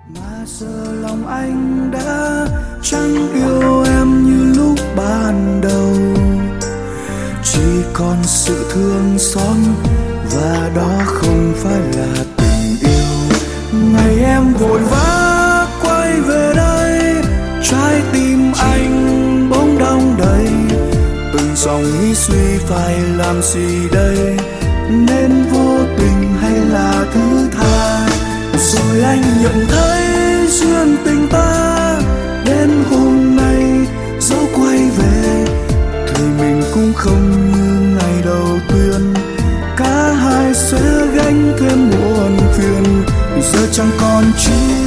Mà giờ lòng anh đã chẳng yêu em như lúc ban đầu, chỉ còn sự thương xót và đó không phải là tình yêu. Ngày em vội vã quay về đây, trái tim anh bỗng đong đầy, từng dòng nghĩ suy phải làm gì đây, nên vô tình hay là thứ tha. Rồi anh nhận thấy duyên tình ta đến hôm nay dẫu quay về thì mình cũng không như ngày đầu tiên, cả hai sẽ gánh thêm muộn phiền. Giờ chẳng còn chi